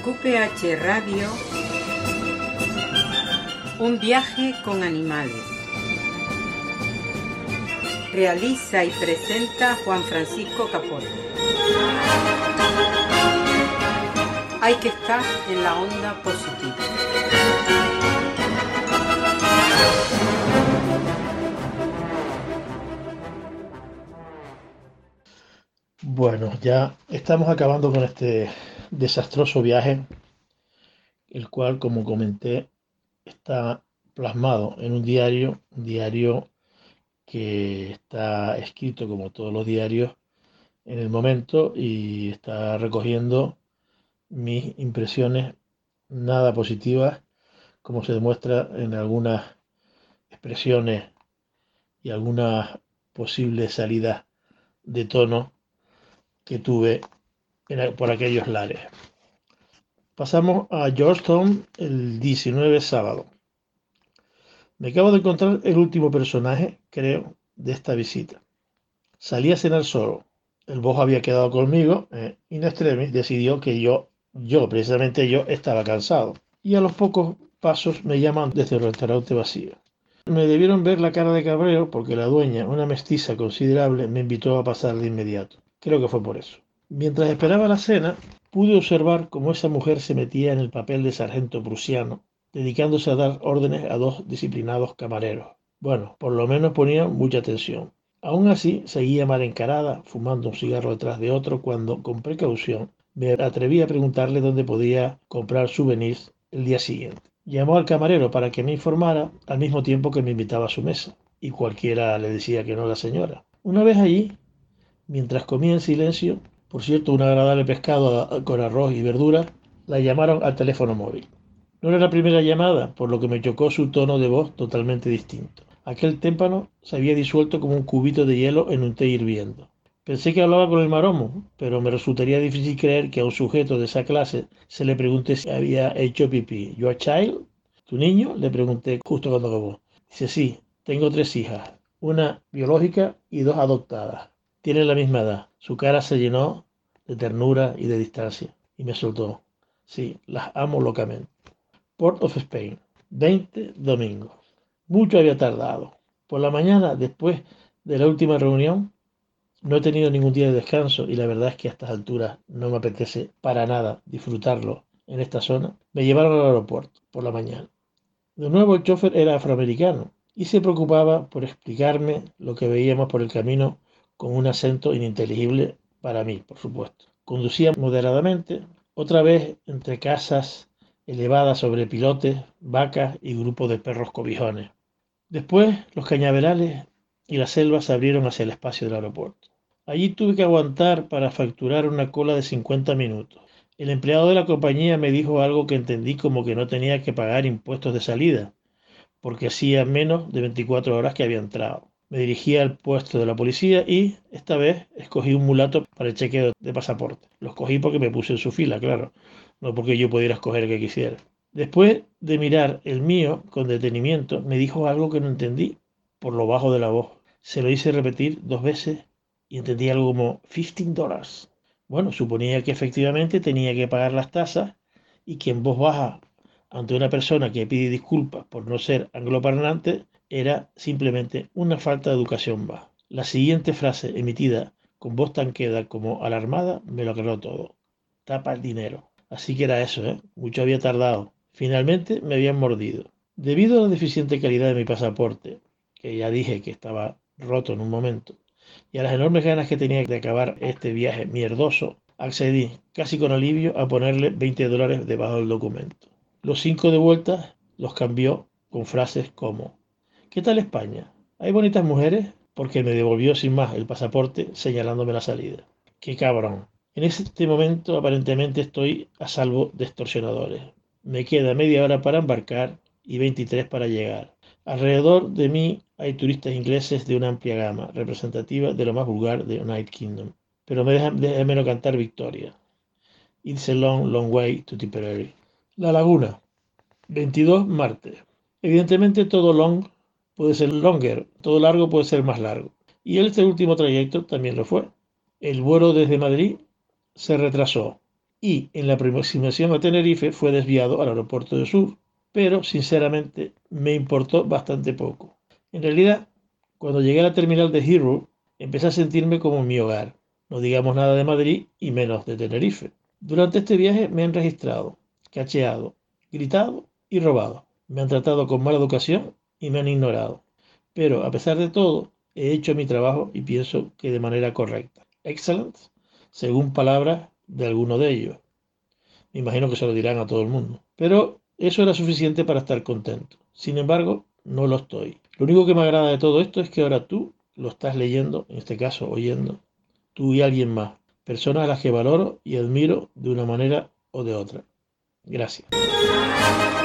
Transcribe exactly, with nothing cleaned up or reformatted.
Q P H Radio, un viaje con animales. Realiza y presenta Juan Francisco Capote. Hay que estar en la onda positiva. Bueno, ya estamos acabando con este desastroso viaje, el cual, como comenté, está plasmado en un diario, un diario que está escrito como todos los diarios en el momento y está recogiendo mis impresiones nada positivas, como se demuestra en algunas expresiones y algunas posibles salidas de tono que tuve en, por aquellos lares. Pasamos a Georgetown el diecinueve sábado. Me acabo de encontrar el último personaje, creo, de esta visita. Salí a cenar solo. El boss había quedado conmigo. Eh, in extremis decidió que yo, yo, precisamente yo, estaba cansado. Y a los pocos pasos me llaman desde el restaurante vacío. Me debieron ver la cara de cabreo porque la dueña, una mestiza considerable, me invitó a pasar de inmediato. Creo que fue por eso. Mientras esperaba la cena, pude observar cómo esa mujer se metía en el papel de sargento prusiano, dedicándose a dar órdenes a dos disciplinados camareros. Bueno, por lo menos ponía mucha atención. Aún así, seguía mal encarada, fumando un cigarro detrás de otro, cuando, con precaución, me atreví a preguntarle dónde podía comprar souvenirs el día siguiente. Llamó al camarero para que me informara, al mismo tiempo que me invitaba a su mesa, y cualquiera le decía que no a la señora. Una vez allí, mientras comía en silencio, por cierto, un agradable pescado con arroz y verduras, la llamaron al teléfono móvil. No era la primera llamada, por lo que me chocó su tono de voz totalmente distinto. Aquel témpano se había disuelto como un cubito de hielo en un té hirviendo. Pensé que hablaba con el maromo, pero me resultaría difícil creer que a un sujeto de esa clase se le pregunte si había hecho pipí. ¿Your child? ¿Tu niño? Le pregunté justo cuando acabó. Dice, sí, tengo tres hijas, una biológica y dos adoptadas. Tienen la misma edad. Su cara se llenó de ternura y de distancia. Y me soltó. Sí, las amo locamente. Port of Spain, veinte domingo. Mucho había tardado. Por la mañana, después de la última reunión, no he tenido ningún día de descanso y la verdad es que a estas alturas no me apetece para nada disfrutarlo en esta zona. Me llevaron al aeropuerto por la mañana. De nuevo el chofer era afroamericano y se preocupaba por explicarme lo que veíamos por el camino con un acento ininteligible para mí, por supuesto. Conducía moderadamente, otra vez entre casas elevadas sobre pilotes, vacas y grupos de perros cobijones. Después los cañaverales y las selvas se abrieron hacia el espacio del aeropuerto. Allí tuve que aguantar para facturar una cola de cincuenta minutos. El empleado de la compañía me dijo algo que entendí como que no tenía que pagar impuestos de salida, porque hacía menos de veinticuatro horas que había entrado. Me dirigí al puesto de la policía y, esta vez, escogí un mulato para el chequeo de pasaporte. Lo escogí porque me puse en su fila, claro, no porque yo pudiera escoger el que quisiera. Después de mirar el mío con detenimiento, me dijo algo que no entendí, por lo bajo de la voz. Se lo hice repetir dos veces y entendí algo como quince dólares. Bueno, suponía que efectivamente tenía que pagar las tasas y que en voz baja ante una persona que pide disculpas por no ser angloparlante era simplemente una falta de educación baja. La siguiente frase emitida con voz tan queda como alarmada me lo aclaró todo. Tapa el dinero. Así que era eso, ¿eh? Mucho había tardado. Finalmente me habían mordido. Debido a la deficiente calidad de mi pasaporte, que ya dije que estaba roto en un momento, y a las enormes ganas que tenía de acabar este viaje mierdoso, accedí, casi con alivio, a ponerle veinte dólares debajo del documento. Los cinco de vuelta los cambió con frases como ¿qué tal España? ¿Hay bonitas mujeres? Porque me devolvió sin más el pasaporte señalándome la salida. ¡Qué cabrón! En este momento aparentemente estoy a salvo de extorsionadores. Me queda media hora para embarcar y veintitrés para llegar. Alrededor de mí hay turistas ingleses de una amplia gama, representativa de lo más vulgar de United Kingdom. Pero me dejan, déjame no cantar Victoria. It's a long, long way to Tipperary. La Laguna, veintidós martes. Evidentemente todo long puede ser longer, todo largo puede ser más largo. Y este último trayecto también lo fue. El vuelo desde Madrid se retrasó. y en la aproximación a Tenerife fue desviado al aeropuerto de Sur, pero sinceramente me importó bastante poco. En realidad, cuando llegué a la terminal de Heathrow, empecé a sentirme como en mi hogar, no digamos nada de Madrid y menos de Tenerife. Durante este viaje me han registrado, cacheado, gritado y robado. Me han tratado con mala educación y me han ignorado. Pero a pesar de todo, he hecho mi trabajo y pienso que de manera correcta. Excellent, según palabras de alguno de ellos. Me imagino que se lo dirán a todo el mundo. Pero eso era suficiente para estar contento. Sin embargo, no lo estoy. Lo único que me agrada de todo esto es que ahora tú lo estás leyendo, en este caso oyendo, tú y alguien más. Personas a las que valoro y admiro de una manera o de otra. Gracias.